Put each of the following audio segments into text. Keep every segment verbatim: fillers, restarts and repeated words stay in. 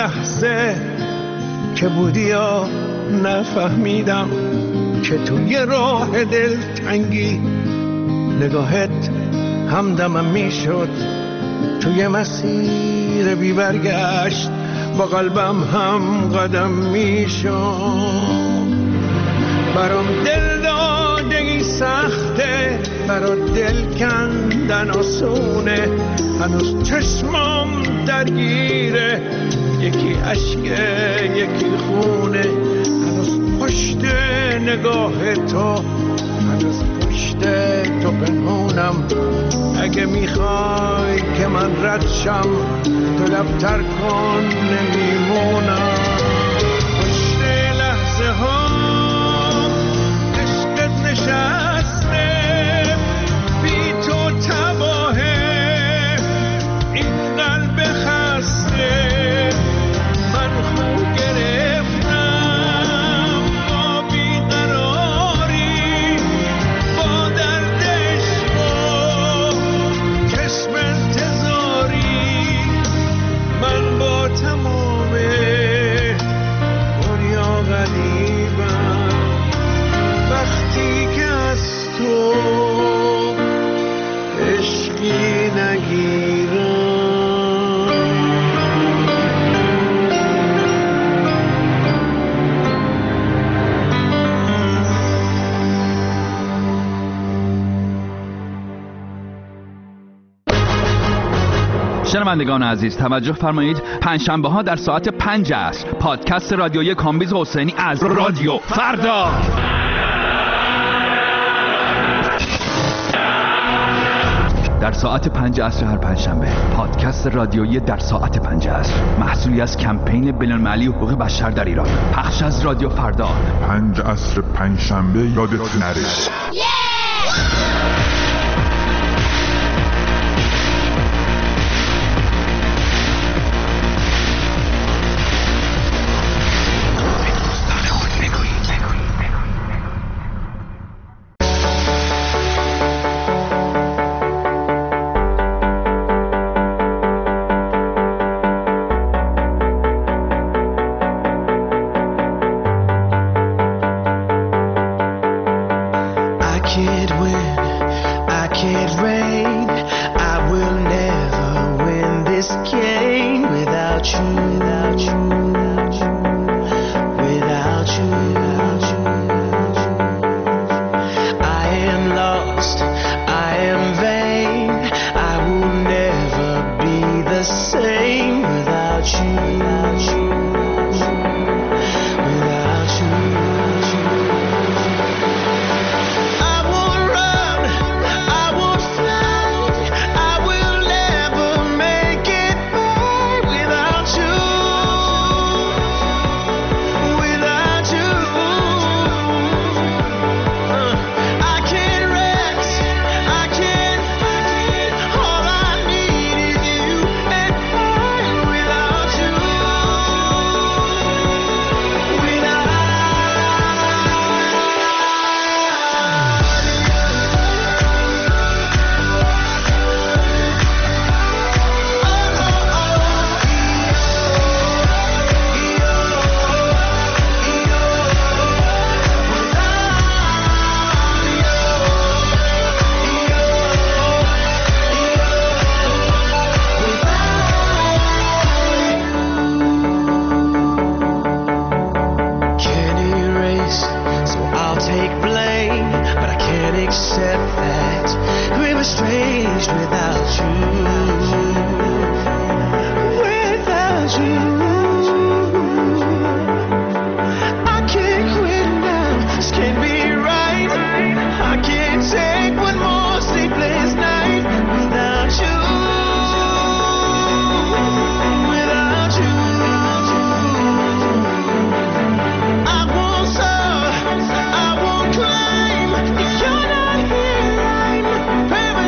لحظه که بودی یا نفهمیدم که توی راه دلتنگی نگاهت همدمم میشد، توی مسیر بی برگشت با قلبم هم قدم میشد. برام دل دادگی سخته، برا دل کندن آسونه، هنوز چشمام درگیره، یکی عشقه یکی خونه، هنوز پشت نگاه تو، هنوز پشت تو پنهونم. اگه میخوای که من رد شم تو لبتر کن نمیمونم. پشت لحظه ها عشقت نشسته، بی تو تباهه این قلب خسته. من خو گرفتم با بیقراری، با درد عشق و چشم انتظاری. من با تمام دنیا غریبم وقتی که از تو عشقی نگیرم. شنوندگان عزیز توجه فرمایید، پنجشنبه ها در ساعت پنج عصر پادکست رادیویی کامبیز حسینی از رادیو فردا. در ساعت پنج عصر هر پنجشنبه پادکست رادیویی در ساعت پنج عصر، محصولی از کمپین بین‌المللی حقوق بشر در ایران، پخش از رادیو فردا. پنج عصر پنجشنبه یادت نره.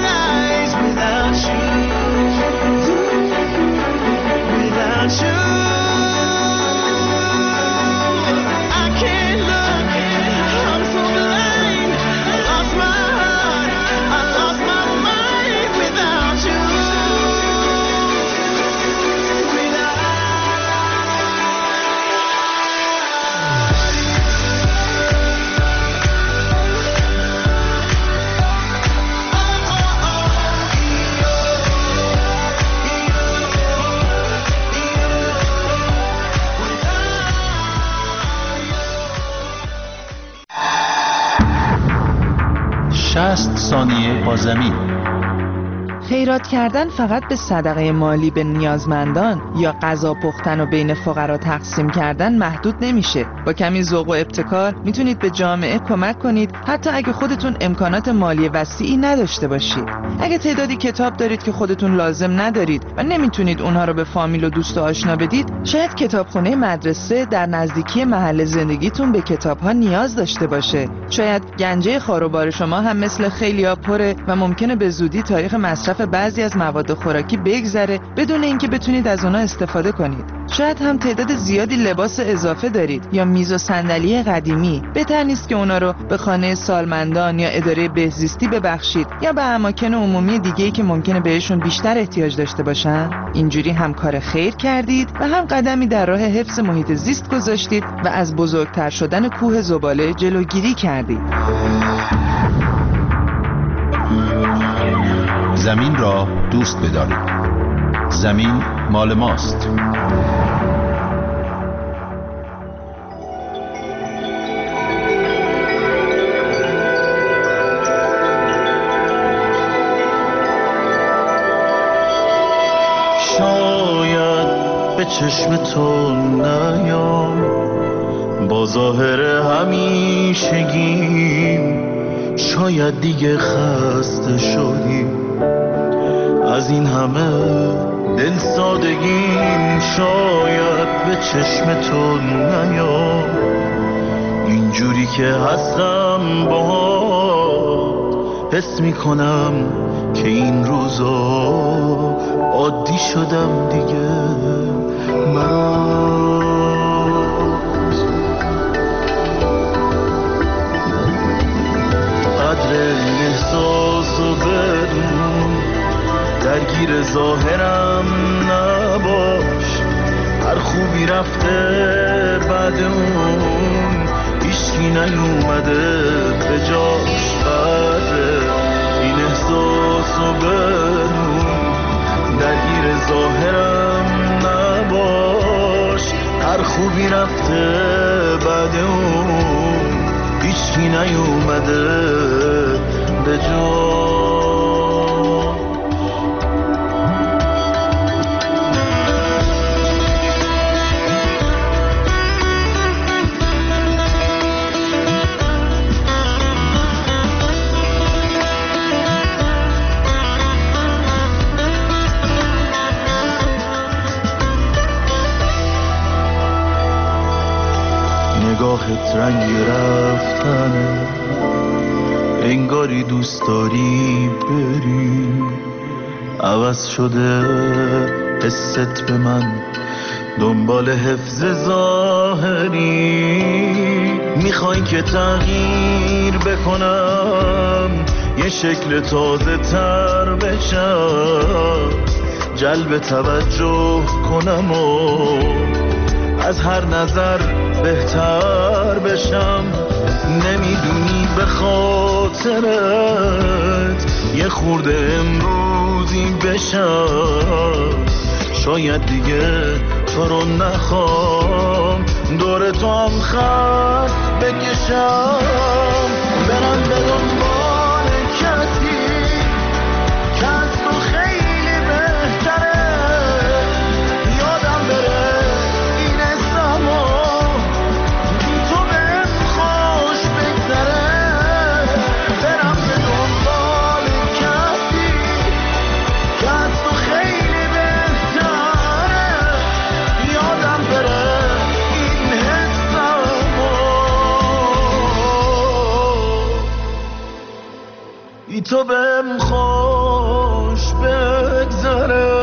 you ثانیه با زمین. خیرات کردن فقط به صدقه مالی به نیازمندان یا غذا پختن و بین فقرا تقسیم کردن محدود نمیشه. با کمی ذوق و ابتکار میتونید به جامعه کمک کنید، حتی اگه خودتون امکانات مالی وسیعی نداشته باشید. اگه تعدادی کتاب دارید که خودتون لازم ندارید و نمیتونید اونها رو به فامیل و دوست و آشنا بدید، شاید کتابخونه مدرسه در نزدیکی محل زندگیتون به کتاب‌ها نیاز داشته باشه. شاید گنجه خاروبار شما هم مثل خیلیا پره و ممکنه به زودی تاریخ مصرف بعضی از مواد خوراکی بگذره بدون اینکه بتونید از اونها استفاده کنید. شاید هم تعداد زیادی لباس اضافه دارید یا میز و صندلی قدیمی. بهتر نیست که اونا رو به خانه سالمندان یا اداره بهزیستی ببخشید یا به اماکن عمومی دیگه‌ای که ممکنه بهشون بیشتر احتیاج داشته باشن. اینجوری هم کار خیر کردید و هم قدمی در راه حفظ محیط زیست گذاشتید و از بزرگتر شدن کوه زباله جلوگیری کردید. زمین را دوست بدارید. زمین مال ماست. شاید به چشم تو نیام با ظاهر همیشگیم، شاید دیگه خسته شدیم از این همه دل سادگیم. شاید به چشم تو نیام اینجوری که هستم باهات، حس میکنم که این روزا عادی شدم دیگه مرا. قدر این احساس و بدون درگیر ظاهرم نباش، هر خوبی رفته بعد اون هیچکی نیومده به جاش. قدر این احساس و بدون درگیر ظاهرم نباش، هر خوبی رفته بعد اون هیچکی نیومده به جاش. نگاهت رنگی رفتن، انگاری دوست داری بری، عوض شده حست به من دنبال حفظ ظاهری. میخوای که تغییر بکنم، یه شکل تازه تر بشم، جلب توجه کنم و از هر نظر بهتر بشم. نمیدونی به خاطرت یه خورده امروزی بشم، شاید دیگه تو رو نخوام دور تو هم خط بکشم. برم به دنبال کسی که از تو خیلی بهتره، یادم بره این زمان بی تو بهم خوش بگذره. برم به دنبال کسی که از تو خیلی بهتره، یادم بره این حسم بی تو بهم خوش بگذره.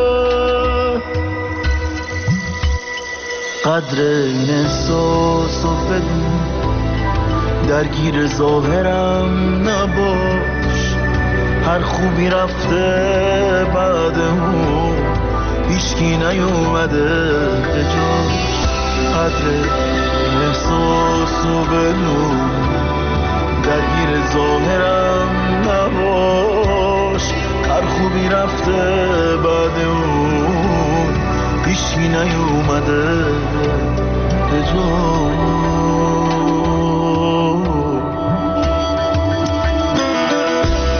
قدر این احساس و بدون درگیر ظاهرم نباش، هر خوبی رفته بعد اون هیچکی نیومده به جاش. قدر این احساس و بدون درگیر ظاهرم نباش، هر خوبی رفته بعد اون هیچکی نیومده به جاش.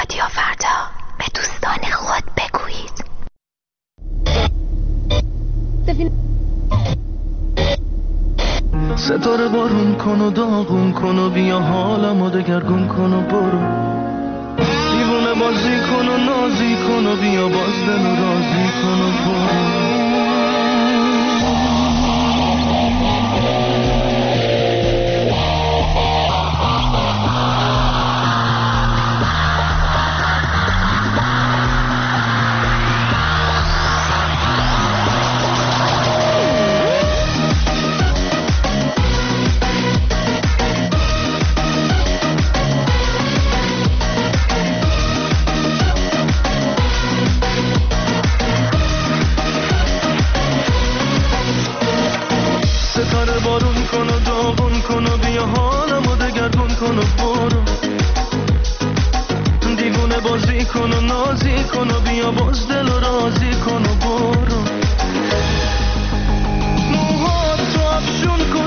رادیو فردا، به دوستان خود بگویید. ستاره بارون کن و داغون کن و بیا حالمو دگرگون کن و برو، دیوونه بازی کن و نازی کن و بیا باز دل و رازی کن و برو. موهات تو افشون کن